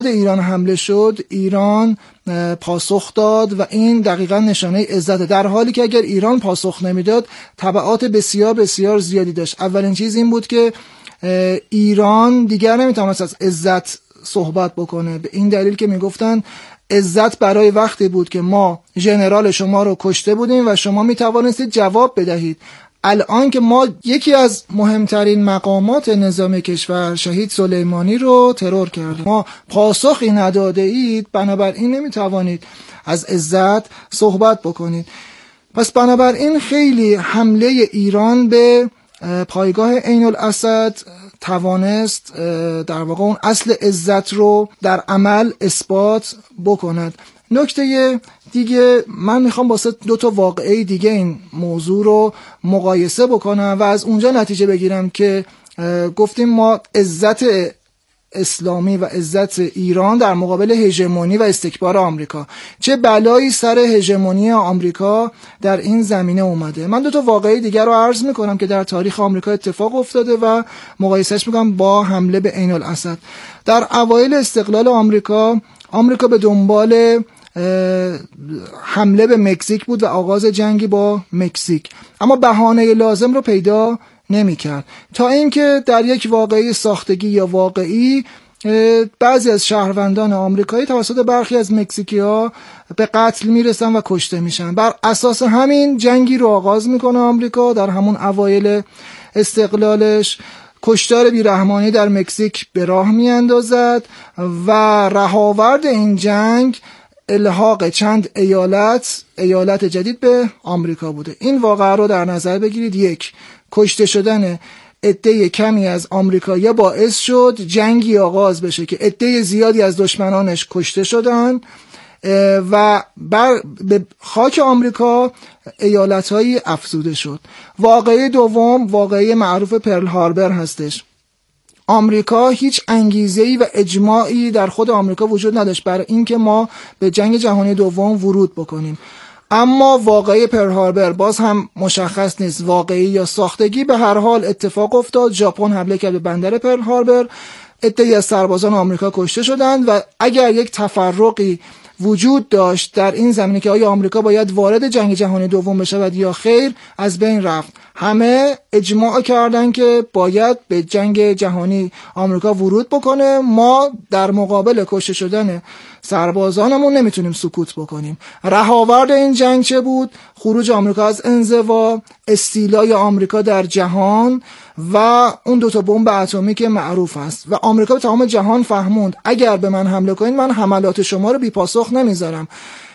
ایران حمله شد، ایران پاسخ داد و این دقیقا نشانه عزت، در حالی که اگر ایران پاسخ نمیداد تبعات بسیار بسیار زیادی داشت. اولین چیز این بود که ایران دیگر نمیتونست از عزت صحبت بکنه، به این دلیل که میگفتن عزت برای وقتی بود که ما ژنرال شما رو کشته بودیم و شما میتوانستید جواب بدهید. الان که ما یکی از مهمترین مقامات نظام کشور شهید سلیمانی رو ترور کردیم، ما پاسخی نداده اید، بنابراین نمیتوانید از عزت صحبت بکنید. پس بنابراین خیلی حمله ایران به پایگاه عین الاسد توانست در واقع اون اصل عزت رو در عمل اثبات بکند. نکته دیگه، من میخوام واسه 2 واقعه دیگه این موضوع رو مقایسه بکنم و از اونجا نتیجه بگیرم که گفتیم ما عزت اسلامی و عزت ایران در مقابل هژمونی و استکبار آمریکا، چه بلایی سر هژمونی آمریکا در این زمینه اومده. من 2 واقعه دیگر رو عرض میکنم که در تاریخ آمریکا اتفاق افتاده و مقایسهش میکنم با حمله به عین الاسد. در اوایل استقلال آمریکا به دنبال حمله به مکزیک بود و آغاز جنگی با مکزیک، اما بهانه لازم رو پیدا نمی کرد، تا اینکه در یک واقعه ساختگی یا واقعی بعضی از شهروندان آمریکایی توسط برخی از مکزیکی‌ها به قتل میرسن و کشته میشن. بر اساس همین جنگی رو آغاز میکنه آمریکا در همون اوایل استقلالش، کشتار بیرحمانه در مکزیک به راه میاندازد و رهاورد این جنگ الحاق چند ایالت جدید به آمریکا بوده. این واقعه رو در نظر بگیرید. 1. کشته شدن عده کمی از آمریکایی‌ها باعث شد جنگی آغاز بشه که عده زیادی از دشمنانش کشته شدن و به خاک آمریکا ایالت‌هایی افزوده شد. واقعه دوم واقعه معروف پرل هاربر هستش. آمریکا هیچ انگیزه‌ای و اجماعی در خود آمریکا وجود نداشت برای اینکه ما به جنگ جهانی دوم ورود بکنیم، اما واقعه پرل هاربر باز هم مشخص نیست واقعی یا ساختگی، به هر حال اتفاق افتاد. ژاپن حمله کرد به بندر پرل هاربر، عده‌ای از سربازان آمریکا کشته شدند و اگر یک تفرقی وجود داشت در این زمینه که آیا آمریکا باید وارد جنگ جهانی دوم بشود یا خیر، از بین رفت. همه اجماع کردن که باید به جنگ جهانی آمریکا ورود بکنه. ما در مقابل کشته شدن سربازانمون نمیتونیم سکوت بکنیم. رهاورد این جنگ چه بود؟ خروج آمریکا از انزوا، استیلای آمریکا در جهان و اون 2 بمب اتمی که معروف است. و آمریکا به تمام جهان فهموند اگر به من حمله کنید من حملات شما رو بی پاسخ نمیذارم.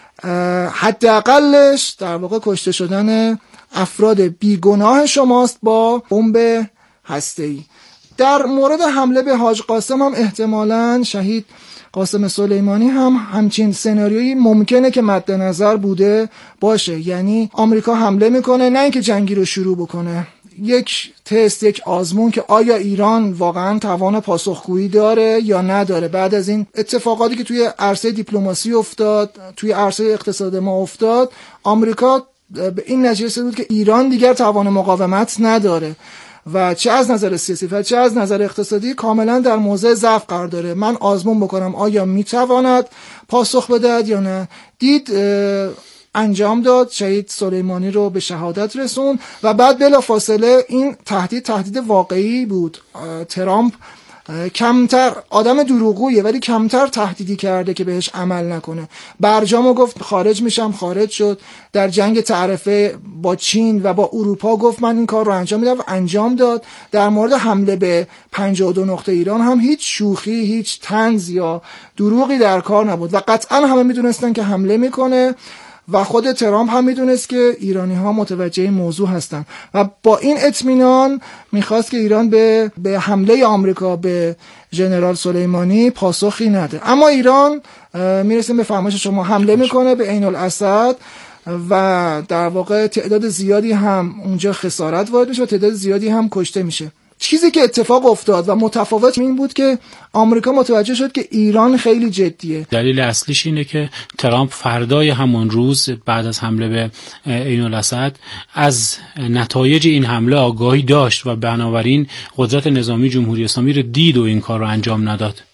حداقلش در واقع کشته شدن افراد بیگناه شماست با بمب هسته‌ای. در مورد حمله به حاج قاسم هم احتمالاً شهید قاسم سلیمانی هم همچین سناریویی ممکنه که مد نظر بوده باشه. یعنی آمریکا حمله میکنه، نه اینکه جنگی رو شروع بکنه، یک تست، یک آزمون که آیا ایران واقعا توان پاسخگویی داره یا نداره. بعد از این اتفاقاتی که توی عرصه دیپلماسی افتاد، توی عرصه اقتصاد ما افتاد، آمریکا به این نتیجه رسید بود که ایران دیگر توان مقاومت نداره و چه از نظر سیاسی و چه از نظر اقتصادی کاملا در موضع ضعف قرار داره. من آزمون بکنم آیا میتواند پاسخ بدهد یا نه. دید، انجام داد، شهید سلیمانی رو به شهادت رسون و بعد بلافاصله این تهدید واقعی بود. ترامپ کمتر آدم دروغگویه ولی کمتر تهدیدی کرده که بهش عمل نکنه. برجامو گفت خارج میشم، خارج شد. در جنگ تعرفه با چین و با اروپا گفت من این کار رو انجام میدم و انجام داد. در مورد حمله به 52 نقطه ایران هم هیچ شوخی، هیچ طنز یا دروغی در کار نبود و قطعا همه میدونستن که حمله میکنه و خود ترامپ هم میدونست که ایرانی ها متوجه این موضوع هستن و با این اطمینان میخواست که ایران به حمله آمریکا به ژنرال سلیمانی پاسخی نده. اما ایران، میرسیم به فرمایش شما، حمله میکنه به عین الاسد و در واقع تعداد زیادی هم اونجا خسارت وارد میشه و تعداد زیادی هم کشته میشه. چیزی که اتفاق افتاد و متفاوت این بود که آمریکا متوجه شد که ایران خیلی جدیه. دلیل اصلیش اینه که ترامپ فردای همون روز بعد از حمله به عین الاسد از نتایج این حمله آگاهی داشت و بنابراین قدرت نظامی جمهوری اسلامی رو دید و این کار رو انجام نداد.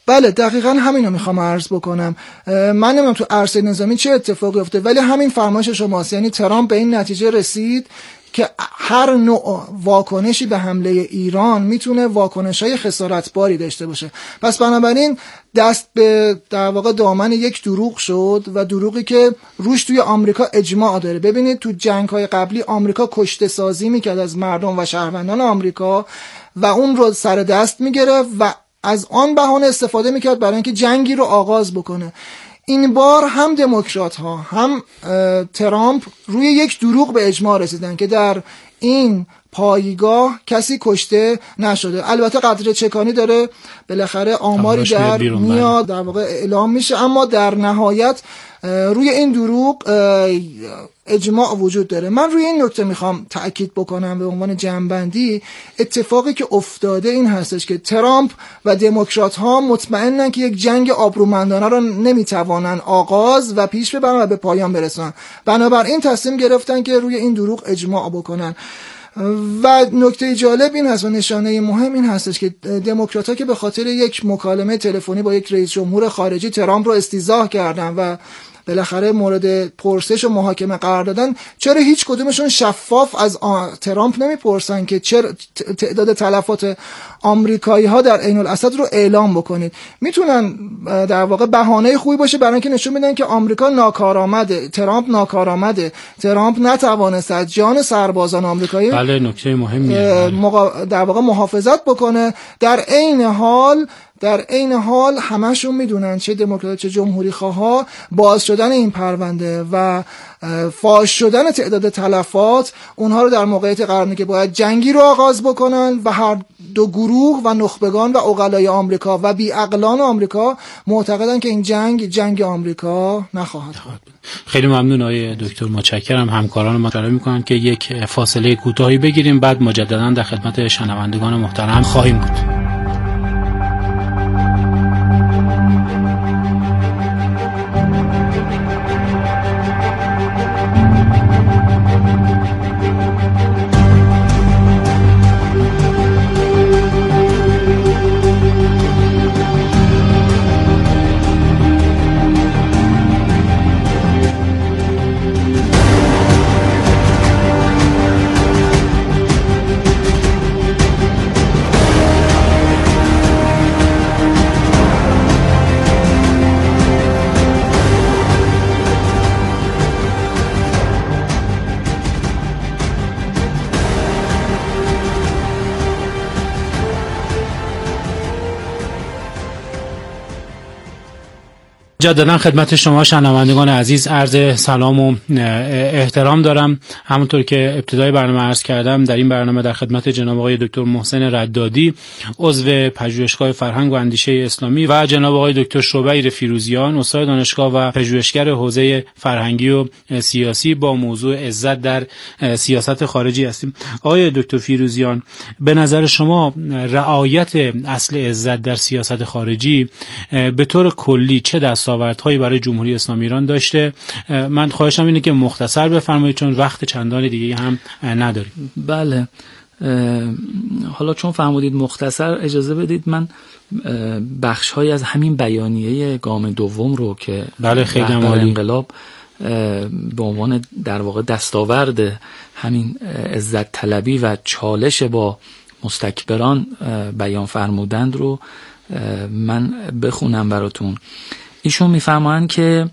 بله دقیقاً همینو میخوام عرض بکنم. من نمیدونم تو عرصه نظامی چه اتفاقی افتاد، ولی همین فرمایش شماست. یعنی ترامپ به این نتیجه رسید که هر نوع واکنشی به حمله ایران میتونه واکنش‌های خسارتباری داشته باشه. پس بنابراین دست به در واقع دامن یک دروغ شد و دروغی که روش توی آمریکا اجماع داره. ببینید تو جنگ‌های قبلی آمریکا کشته سازی میکرد از مردم و شهروندان آمریکا و اون رو سر دست میگرفت و از آن بهانه استفاده میکرد برای اینکه جنگی رو آغاز بکنه. این بار هم دموکرات ها هم ترامپ روی یک دروغ به اجماع رسیدن که در این پایگاه کسی کشته نشده. البته قدر چکانی داره، بالاخره آماری در میاد در واقع اعلام میشه، اما در نهایت روی این دروغ اجماع وجود داره. من روی این نکته میخوام تأکید بکنم به عنوان جنبندی. اتفاقی که افتاده این هستش که ترامپ و دموکرات ها مطمئنن که یک جنگ آبرومندانه رو نمیتوانن آغاز و پیش ببرن و به پایان برسونن، بنابراین تصمیم گرفتن که روی این دروغ اجماع بکنن. و نکته جالب این هست و نشانه مهم این هستش که دموکرات‌ها که به خاطر یک مکالمه تلفنی با یک رئیس جمهور خارجی ترامپ رو استیضاح کردن و بالاخره مورد پرسش و محاکمه قرار دادن، چرا هیچ کدومشون شفاف از ترامپ نمیپرسن که چرا تعداد تلفات آمریکایی ها در عین الاسد رو اعلام بکنید؟ میتونن در واقع بهانه خوبی باشه برای اینکه نشون بدن که آمریکا ناکارآمده، ترامپ ناکارآمده، ترامپ نتوانست از جان سربازان آمریکایی بله نکته مهمیه در واقع محافظت بکنه. در این حال همشون میدونن، چه دموکرات چه جمهوری خواه، باز شدن این پرونده و فاش شدن تعداد تلفات اونها رو در موقعیت قرار میده که باید جنگی رو آغاز بکنن و هر دو گروه و نخبگان و عقلای آمریکا و بیعقلان آمریکا معتقدن که این جنگ آمریکا نخواهد بود. خیلی ممنون آقای دکتر، متشکرم. همکاران ما اشاره میکنن که یک فاصله کوتاهی بگیریم، بعد مجددا در خدمت شنوندگان محترم خواهیم بود. مجددا خدمت شما شنوندگان عزیز عرض سلام و احترام دارم. همونطور که ابتدای برنامه عرض کردم، در این برنامه در خدمت جناب آقای دکتر محسن ردادی، عضو پژوهشگاه فرهنگ و اندیشه اسلامی، و جناب آقای دکتر شبیر فیروزیان، استاد دانشگاه و پژوهشگر حوزه فرهنگی و سیاسی با موضوع عزت در سیاست خارجی هستیم. آقای دکتر فیروزیان، به نظر شما رعایت اصل عزت در سیاست خارجی به طور کلی چه دستاوردهایی برای جمهوری اسلامی ایران داشته؟ من خواهشم اینه که مختصر بفرمایید چون وقت چندان دیگه هم نداریم. بله، حالا چون فرمودید مختصر، اجازه بدید من بخش‌هایی از همین بیانیه گام دوم رو که بله خیلی رهبر انقلاب به عنوان در واقع دستاورد همین عزت طلبی و چالش با مستکبران بیان فرمودند رو من بخونم براتون. ایشون میفرمایند که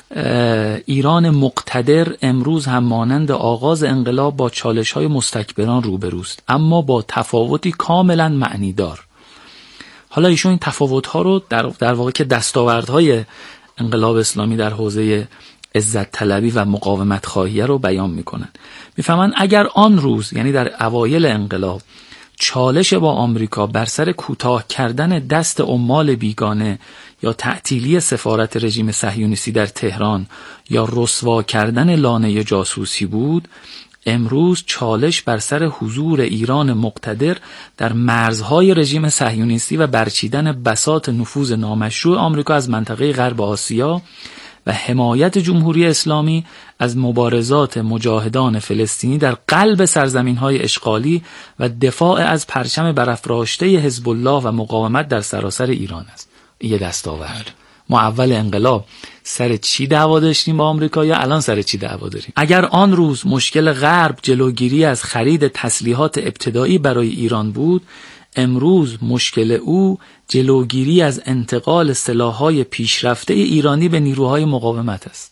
ایران مقتدر امروز هم مانند آغاز انقلاب با چالش‌های مستکبران روبروست، اما با تفاوتی کاملا معنیدار. حالا ایشون این تفاوت‌ها رو در واقع که دستاوردهای انقلاب اسلامی در حوزه عزت طلبی و مقاومت خواهی رو بیان میکنن. میفهمن اگر آن روز، یعنی در اوایل انقلاب، چالش با آمریکا بر سر کوتاه کردن دست عمال بیگانه یا تعطیلی سفارت رژیم صهیونیستی در تهران یا رسوا کردن لانه جاسوسی بود، امروز چالش بر سر حضور ایران مقتدر در مرزهای رژیم صهیونیستی و برچیدن بساط نفوذ نامشروع آمریکا از منطقه غرب آسیا و حمایت جمهوری اسلامی از مبارزات مجاهدان فلسطینی در قلب سرزمین‌های اشغالی و دفاع از پرچم برافراشته حزب الله و مقاومت در سراسر ایران است. یه دستاورد. ما اول انقلاب سر چی دعوا داشتیم با آمریکا یا الان سر چی دعوا داریم؟ اگر آن روز مشکل غرب جلوگیری از خرید تسلیحات ابتدایی برای ایران بود، امروز مشکل او جلوگیری از انتقال سلاح‌های پیشرفته ایرانی به نیروهای مقاومت است.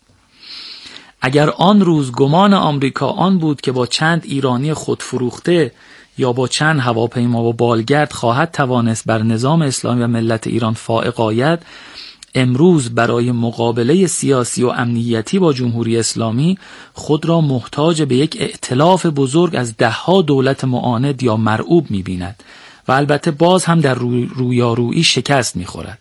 اگر آن روز گمان آمریکا آن بود که با چند ایرانی خودفروخته یا با چند هواپیما و بالگرد خواهد توانست بر نظام اسلامی و ملت ایران فائق آید، امروز برای مقابله سیاسی و امنیتی با جمهوری اسلامی خود را محتاج به یک ائتلاف بزرگ از دهها دولت معاند یا مرعوب می‌بیند و البته باز هم در رویارویی شکست می‌خورد.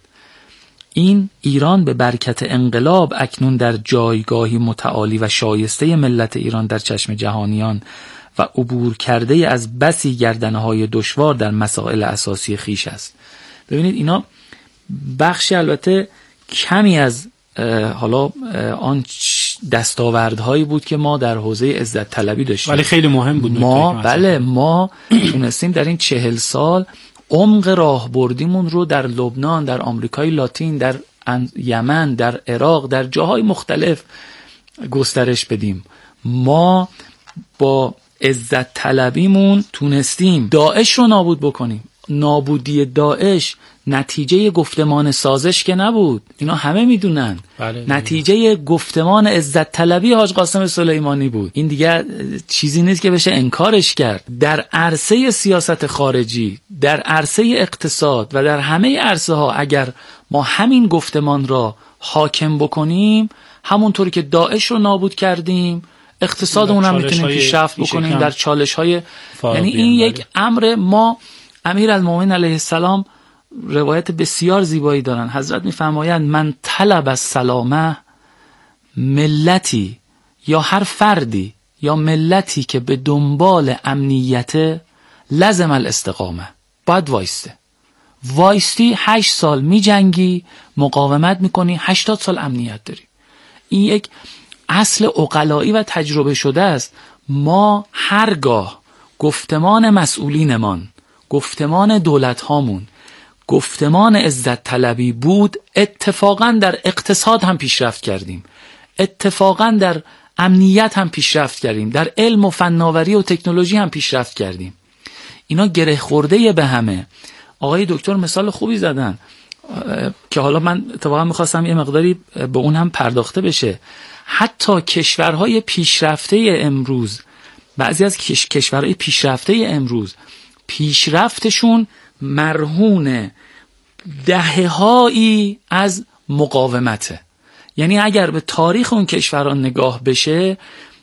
این ایران به برکت انقلاب اکنون در جایگاهی متعالی و شایسته ملت ایران در چشم جهانیان و عبور کرده از بسی گردنه‌های دشوار در مسائل اساسی خیش است. ببینید اینا بخشی البته کمی از حالا آن دستاوردهایی بود که ما در حوزه عزت طلبی داشتیم، ولی خیلی مهم بود. ما تونستیم در این 40 سال عمق راهبردیمون رو در لبنان، در آمریکای لاتین، در یمن، در عراق، در جاهای مختلف گسترش بدیم. ما با عزت طلبیمون تونستیم داعش رو نابود بکنیم. نابودی داعش نتیجه گفتمان سازش که نبود، اینا همه میدونن. نتیجه گفتمان عزت طلبی حاج قاسم سلیمانی بود. این دیگه چیزی نیست که بشه انکارش کرد. در عرصه سیاست خارجی، در عرصه اقتصاد و در همه عرصه ها اگر ما همین گفتمان را حاکم بکنیم، همونطوری که داعش رو نابود کردیم، اقتصادمون هم میتونیم پیشرفت بکنیم در چالش های یعنی این یک امر. ما امیرالمومنین علیه السلام روایت بسیار زیبایی دارن. حضرت میفرمایند من طلب السلامه، ملتی یا هر فردی یا ملتی که به دنبال امنیت لازم الاستقامه، باید وایستی 8 سال می جنگی، مقاومت میکنی، 80 سال امنیت داری. این یک اصل عقلایی و تجربه شده است. ما هرگاه گفتمان مسئولینمان، گفتمان دولت هامون گفتمان عزت طلبی بود، اتفاقا در اقتصاد هم پیشرفت کردیم، اتفاقا در امنیت هم پیشرفت کردیم، در علم و فناوری و تکنولوژی هم پیشرفت کردیم. اینا گره خورده به همه. آقای دکتر مثال خوبی زدن که حالا من اتفاقا میخواستم یه مقداری به اون هم پرداخته بشه. حتی کشورهای پیشرفته امروز، بعضی از کشورهای پیشرفته امروز پیشرفتشون مرهون دهه‌هایی از مقاومته. یعنی اگر به تاریخ اون کشورها نگاه بشه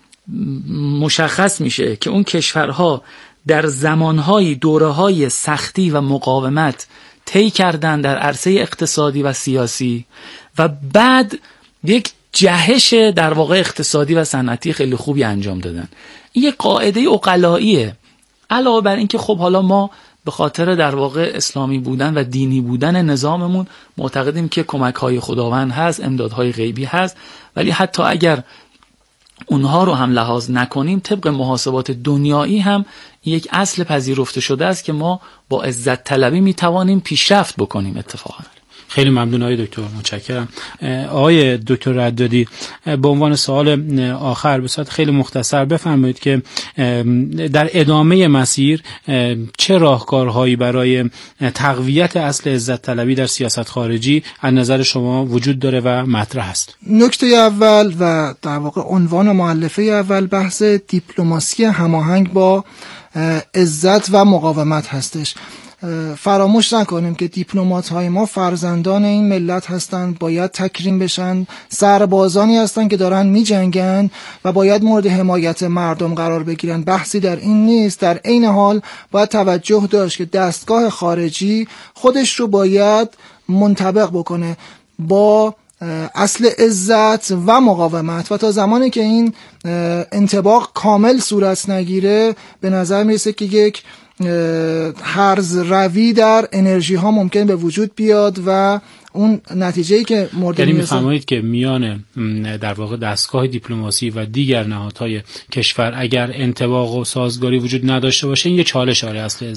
مشخص میشه که اون کشورها در زمانهای دوره‌های سختی و مقاومت طی کردن در عرصه اقتصادی و سیاسی و بعد یک جهش در واقع اقتصادی و صنعتی خیلی خوبی انجام دادن. این یک قاعده عقلاییه. علاوه بر این که خب حالا ما به خاطر در واقع اسلامی بودن و دینی بودن نظاممون معتقدیم که کمک‌های خداوند هست، امدادهای غیبی هست، ولی حتی اگر اونها رو هم لحاظ نکنیم، طبق محاسبات دنیایی هم یک اصل پذیرفته شده است که ما با عزت طلبی میتوانیم پیشرفت بکنیم. اتفاقا خیلی ممنون آقای دکتر، متشکرم. آقای دکتر ردادی، به عنوان سوال آخر به صورت خیلی مختصر بفرمایید که در ادامه مسیر چه راهکارهایی برای تقویت اصل عزت طلبی در سیاست خارجی از نظر شما وجود داره و مطرح است؟ نکته اول و در واقع عنوان مؤلفه اول بحث دیپلماسی هماهنگ با عزت و مقاومت هستش. فراموش نکنیم که دیپلمات های ما فرزندان این ملت هستند، باید تکریم بشن، سربازانی هستند که دارن می جنگن و باید مورد حمایت مردم قرار بگیرن. بحثی در این نیست. در عین حال باید توجه داشت که دستگاه خارجی خودش رو باید منطبق بکنه با اصل عزت و مقاومت و تا زمانی که این انطباق کامل صورت نگیره به نظر میرسه که یک هرز روی در انرژی ها ممکن به وجود بیاد و اون نتیجه‌ای که مورد یعنی می‌فرمایید که میان در واقع دستگاه دیپلماسی و دیگر نهادهای کشور اگر انطباق و سازگاری وجود نداشته باشه این یه چالش آره اصل عزت.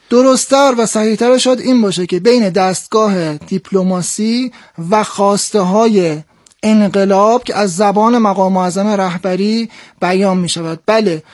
درست‌تر و صحیح‌تر شاید این باشه که بین دستگاه دیپلماسی و خواسته‌های انقلاب که از زبان مقام معظم رهبری بیان می شود. بله،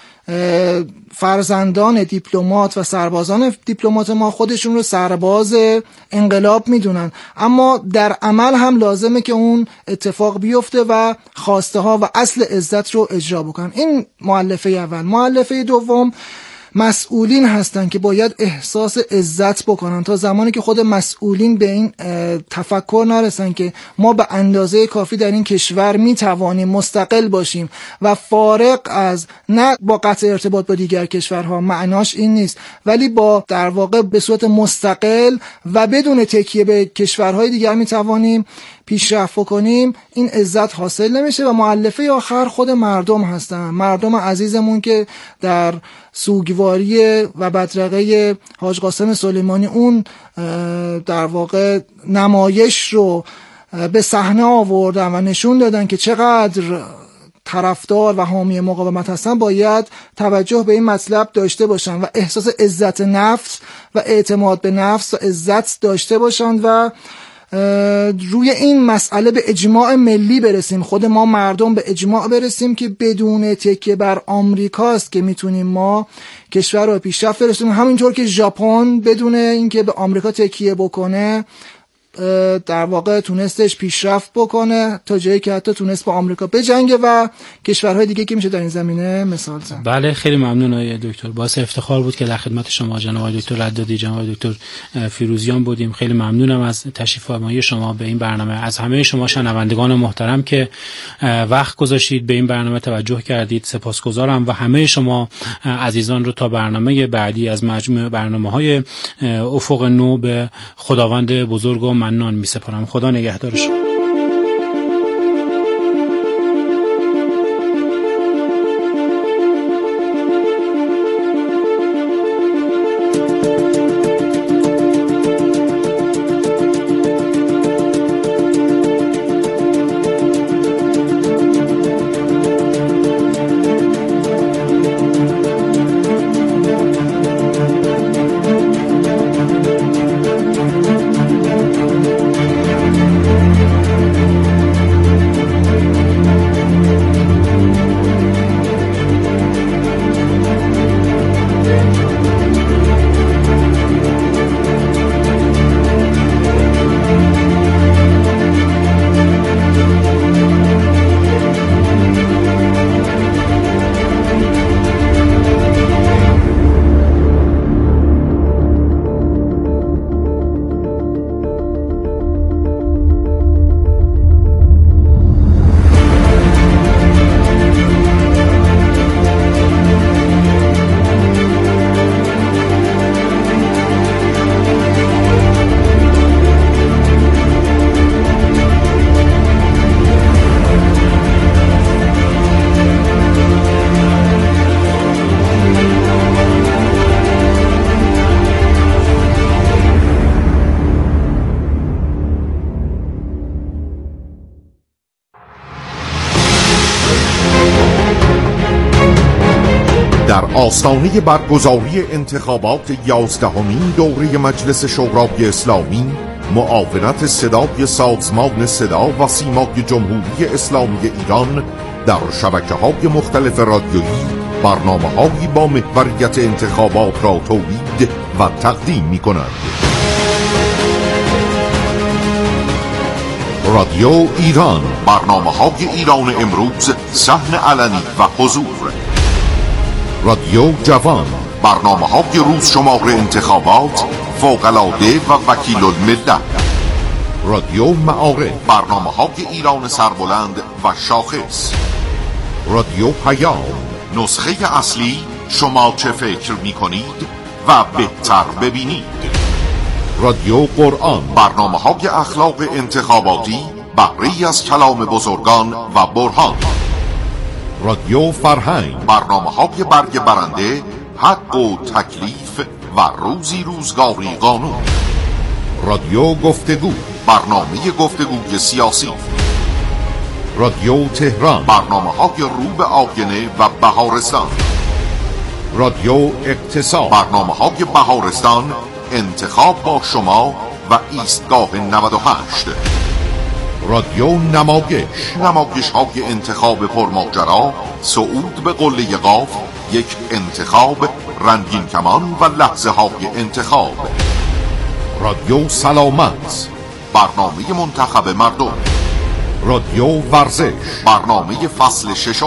فرزندان دیپلمات و سربازان دیپلمات ما خودشون رو سرباز انقلاب میدونن، اما در عمل هم لازمه که اون اتفاق بیفته و خواسته ها و اصل عزت رو اجرا بکنن. این مؤلفه اول. مؤلفه دوم، مسئولین هستن که باید احساس عزت بکنن. تا زمانی که خود مسئولین به این تفکر نرسن که ما به اندازه کافی در این کشور میتوانیم مستقل باشیم و فارغ از، نه با قطع ارتباط با دیگر کشورها، معناش این نیست، ولی با در واقع به صورت مستقل و بدون تکیه به کشورهای دیگر میتوانیم پیشرفت کنیم، این عزت حاصل نمیشه. و مؤلفه آخر خود مردم هستن، مردم عزیزمون که در سوگواری و بدرقه حاج قاسم سلیمانی اون در واقع نمایش رو به صحنه آوردن و نشون دادن که چقدر طرفدار و حامی مقاومت هستن، باید توجه به این مطلب داشته باشن و احساس عزت نفس و اعتماد به نفس و عزت داشته باشن و روی این مسئله به اجماع ملی برسیم. خود ما مردم به اجماع برسیم که بدون تکیه بر آمریکاست که میتونیم ما کشور رو پیشرفت برسونیم، همینطور که ژاپن بدون اینکه به آمریکا تکیه بکنه در واقع تونستش پیشرفت بکنه تا جایی که حتی تونست با آمریکا بجنگه و کشورهای دیگه که میشه در این زمینه مثال زد. بله، خیلی ممنون آقای دکتر. باعث افتخار بود که در خدمت شما جناب آقای دکتر ردادی، جناب آقای دکتر فیروزیان بودیم. خیلی ممنونم از تشریف فرمایی شما به این برنامه، از همه شما شنوندگان محترم که وقت گذاشتید به این برنامه توجه کردید. سپاسگزارم و همه شما عزیزان رو تا برنامه بعدی از مجموعه برنامه‌های افق نو به خداوند بزرگ و منان می‌سپارم. خدا نگهدار شما. آستانه برگزاری انتخابات 11مین دوره مجلس شورای اسلامی، معاونت صدای سازمان صدا و سیمای جمهوری اسلامی ایران در شبکه‌های مختلف رادیویی برنامه‌هایی با محوریت انتخابات را تولید و تقدیم می‌کند. رادیو ایران، برنامه‌های ایران امروز، صحن علنی و حضور. رادیو جوان، برنامه‌های روز شمار انتخابات، فوق‌العاده و وکیل الملت. رادیو معارف، برنامه‌های ایران سربلند و شاخص. رادیو پیام، نسخه اصلی شما چه فکر می‌کنید و بهتر ببینید. رادیو قرآن، برنامه‌های اخلاق انتخاباتی، بهره‌ای از کلام بزرگان و برهان. رادیو فرهنگ، برنامه‌های برگ برنده، حق و تکلیف و روزی روزگاری قانون. رادیو گفتگو، برنامه گفتگوی سیاسی. رادیو تهران، برنامه‌های رو به آینه و بهارستان. رادیو اقتصاد، برنامه‌های بهارستان، انتخاب با شما و ایستگاه 98. رادیو نمایش های انتخاب پرماجرا، صعود به قله قاف، یک انتخاب، رنگین کمان و لحظه های انتخاب. رادیو سلامت، برنامه منتخب مردم. رادیو ورزش، برنامه فصل 6.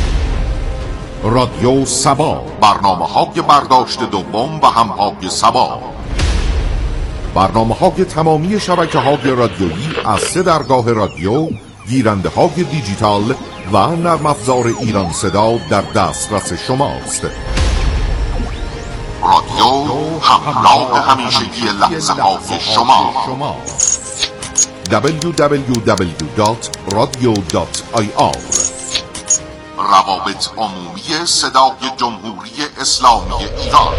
رادیو سبا، برنامه های برداشت دوم و همهای سبا. برنامه های تمامی شبکه های رادیویی از 3 درگاه رادیو، گیرنده های دیجیتال و نرم افزار ایران صدا در دسترس شماست. رادیو همراه همیشگی لحظه های شما. www.radio.ir روابط عمومی صدای جمهوری اسلامی ایران.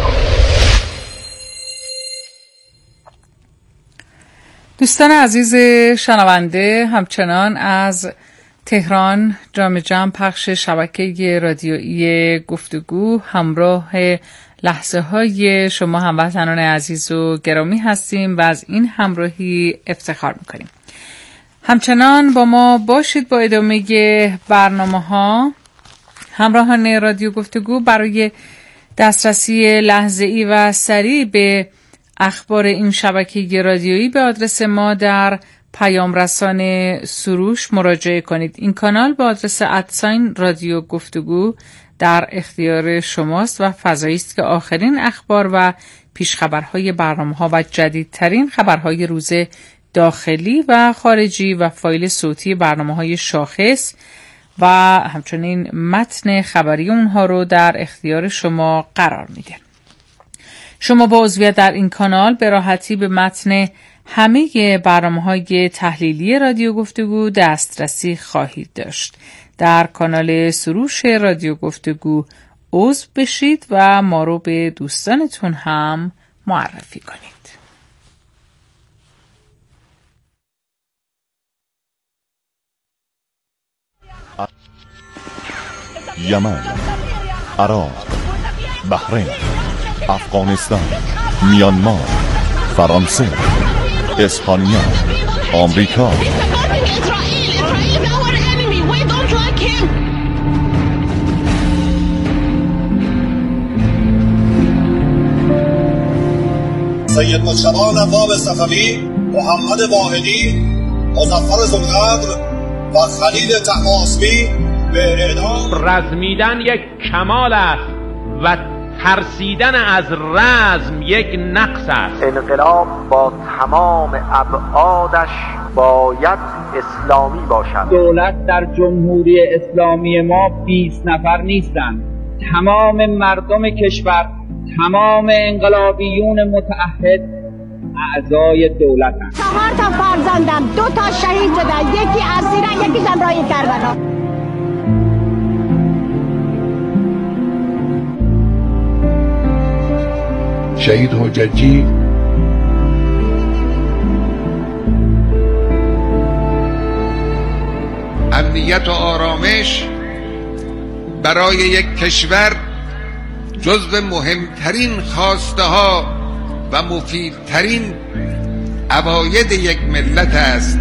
دوستان عزیز شنونده، همچنان از تهران جام جم پخش شبکه رادیویی گفتگو همراه لحظه های شما هموطنان عزیز و گرامی هستیم و از این همراهی افتخار میکنیم. همچنان با ما باشید با ادامه برنامه ها. همراهان رادیو گفتگو، برای دسترسی لحظه‌ای و سریع به اخبار این شبکه رادیویی به آدرس ما در پیام رسان سروش مراجعه کنید. این کانال با آدرس @رادیو گفتگو در اختیار شماست و فضایی است که آخرین اخبار و پیشخبرهای برنامه‌ها و جدیدترین خبرهای روز داخلی و خارجی و فایل صوتی برنامه‌های شاخص و همچنین متن خبری اونها رو در اختیار شما قرار میده. شما با عضویت در این کانال به راحتی به متن همه برنامه‌های تحلیلی رادیو گفتگو دسترسی خواهید داشت. در کانال سروش رادیو گفتگو عضو بشید و ما رو به دوستانتون هم معرفی کنید. یمن، عراق، بحرین، افغانستان، میانمار، فرانسه، اسپانیا، آمریکا. سید مجتبی نواب صفوی، محمد واحدی، مظفر ذوالقدر و خلیل طهماسبی به اعدام. رزمیدن یک کمال است و ترسیدن از رزم یک نقص است. انقلاب با تمام ابعادش باید اسلامی باشد. دولت در جمهوری اسلامی ما 20 نفر نیستند. تمام مردم کشور، تمام انقلابیون متعهد اعضای دولتند. 4 تا فرزندم، 2 تا شهید شدن، یکی اسیرن، یکی جمرای کربلا. شهید حجتی امنیت و آرامش برای یک کشور جزو مهمترین خواسته ها و مفیدترین عواید یک ملت است.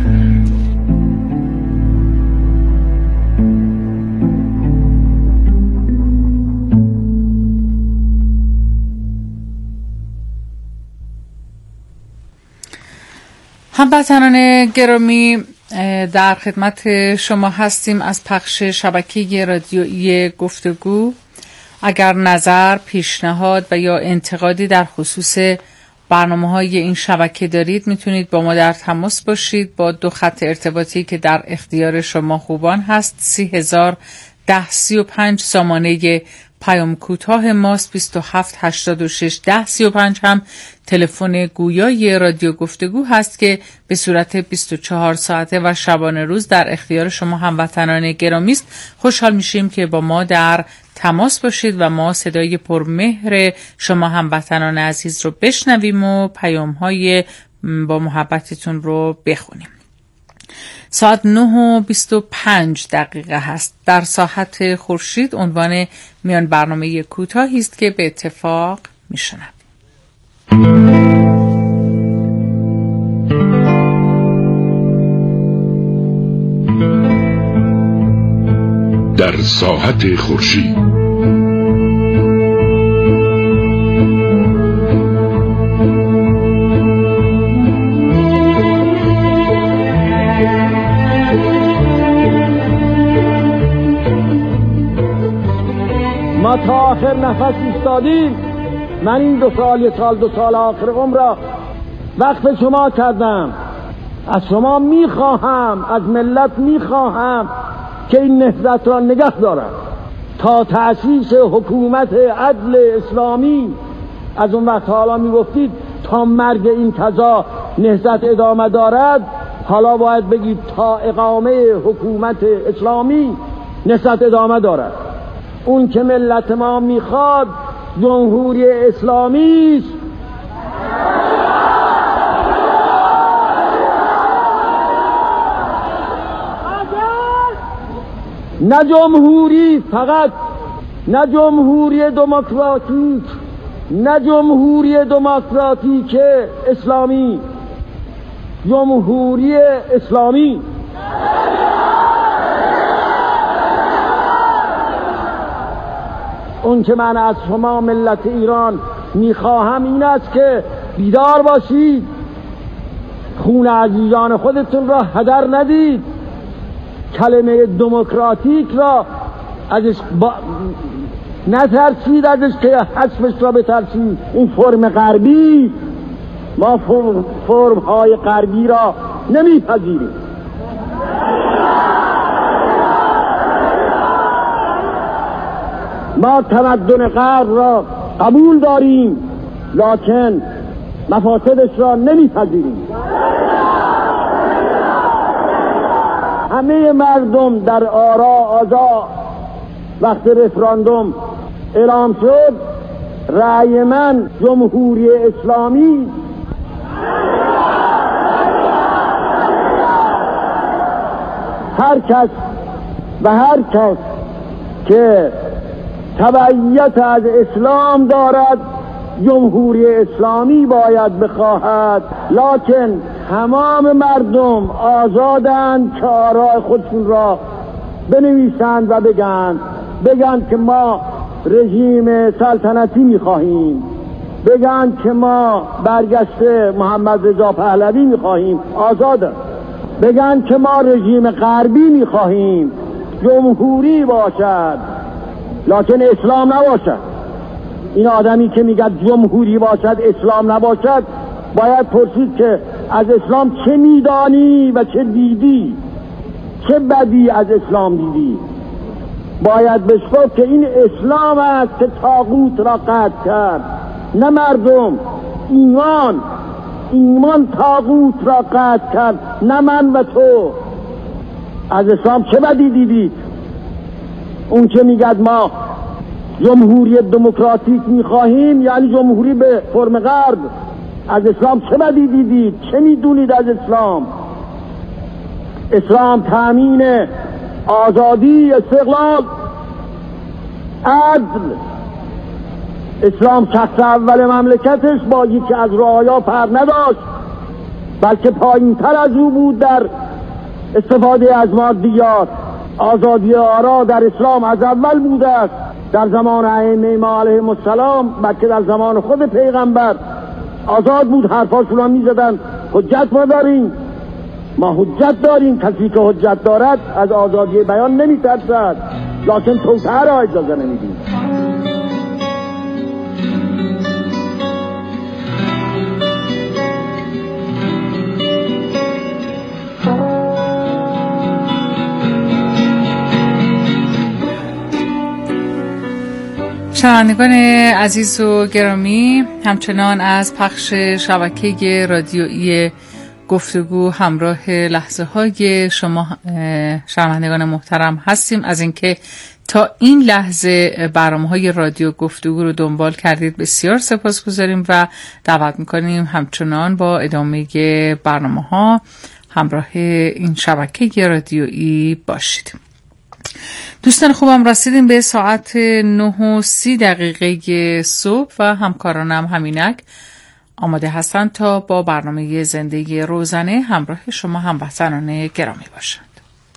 هموطنان گرامی، در خدمت شما هستیم از پخش شبکه رادیویی گفتگو. اگر نظر، پیشنهاد و یا انتقادی در خصوص برنامه‌های این شبکه دارید، میتونید با ما در تماس باشید با 2 خط ارتباطی که در اختیار شما خوبان هست. 301035 سامانه پیام کوتاه ماست، 27861035 هم تلفن گویای رادیو گفتگو هست که به صورت 24 ساعته و شبانه روز در اختیار شما هموطنان گرامی است. خوشحال میشیم که با ما در تماس باشید و ما صدای پرمهر شما هموطنان عزیز رو بشنویم و پیام‌های با محبتتون رو بخونیم. ساعت 9:25 هست. در ساحت خورشید عنوان میان برنامه کوتاهی است که به اتفاق میشنوید. در ساحت خورشید ما تا آخر نفس ایستادیم. من این 2 سال آخر عمر را وقف شما کردم. از شما میخواهم، از ملت میخواهم که این نهضت را نگه دارد تا تأسیس حکومت عدل اسلامی. از اون وقت حالا میگفتید تا مرگ این قضا نهضت ادامه دارد، حالا باید بگید تا اقامه حکومت اسلامی نهضت ادامه دارد. اون که ملت ما میخواد جمهوری اسلامی است. نه جمهوری فقط، نه جمهوری دموکراتیک، نه جمهوری دموکراتیک اسلامی، جمهوری اسلامی. اون که من از شما ملت ایران میخواهم این است که بیدار باشید، خون عزیزان خودتون را هدر ندید، کلمه دموکراتیک را ازش نترسید، ازش که حذفش را بترسید. این فرم غربی، ما فرم های غربی را نمیپذیریم. ما تمدن غرب را قبول داریم لکن مفاسدش را نمیپذیریم. همه مردم در آرا آزاد وقت رفراندوم اعلام شد رأی من جمهوری اسلامی. هر کس که تبعیت از اسلام دارد جمهوری اسلامی باید بخواهد، لکن تمام مردم آزادند که آراء خودشون را بنویسند و بگن که ما رژیم سلطنتی میخواهیم، بگن که ما برگشت محمد رضا پهلوی میخواهیم، آزاده، بگن که ما رژیم غربی میخواهیم، جمهوری باشد لکن اسلام نباشد. این آدمی که میگه جمهوری باشد اسلام نباشد باید پرسید که از اسلام چه میدانی و چه دیدی، چه بدی از اسلام دیدی. باید بشکف که این اسلام است که طاغوت را قطع کرد، نه مردم. ایمان طاغوت را قطع کرد، نه من و تو. از اسلام چه بدی دیدید؟ اون که میگه ما جمهوری دموکراتیک میخواهیم یعنی جمهوری به فرم غرب. از اسلام چه بدی دیدید؟ چه میدونید از اسلام؟ اسلام تامین آزادی، استقلال، عدل. اسلام شخص اول مملکتش با یکی از رعایا پر نداشت، بلکه پایین تر از او بود در استفاده از مادیات. آزادی آرا در اسلام از اول بوده است، در زمان ائمه ما علیهم السلام، بلکه در زمان خود پیغمبر آزاد بود. حرفاشون را میزدن حجت ما داریم، ما حجت داریم. کسی که حجت دارد از آزادی بیان نمیترسد، لکن توسعه را اجازه نمیدیم. شنوندگان عزیز و گرامی، همچنان از پخش شبکه رادیویی گفتگو همراه لحظه های شما شنوندگان محترم هستیم. از اینکه تا این لحظه برنامه‌های رادیو گفتگو رو دنبال کردید بسیار سپاسگزاریم و دعوت می‌کنیم همچنان با ادامه برنامه‌ها همراه این شبکه رادیویی باشید. دوستان خوبم، رسیدیم به ساعت 9:30 صبح و همکارانم همینک آماده هستند تا با برنامه زندگی روزانه همراه شما هموطنان گرامی باشند.